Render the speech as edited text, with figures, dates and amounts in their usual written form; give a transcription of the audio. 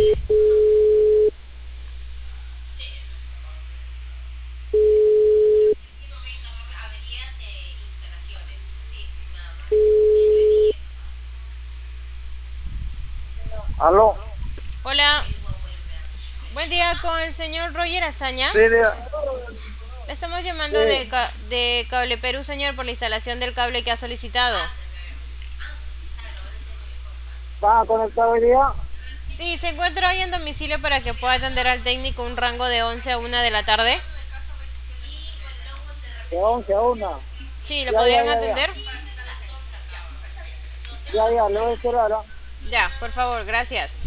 Aló. Hola, buen día con el señor Roger Azaña. Sí, Le estamos llamando sí. de Cable Perú, señor, por la instalación del cable que ha solicitado. ¿Van a conectar hoy día? Sí, se encuentra hoy en domicilio para que pueda atender al técnico un rango de 11 a 1 de la tarde. De 11 a 1. Sí, ¿lo Ya, ya, podrían ya, ya. atender? Ya, ya, le voy a esperar, ¿ah? Ya, por favor, gracias.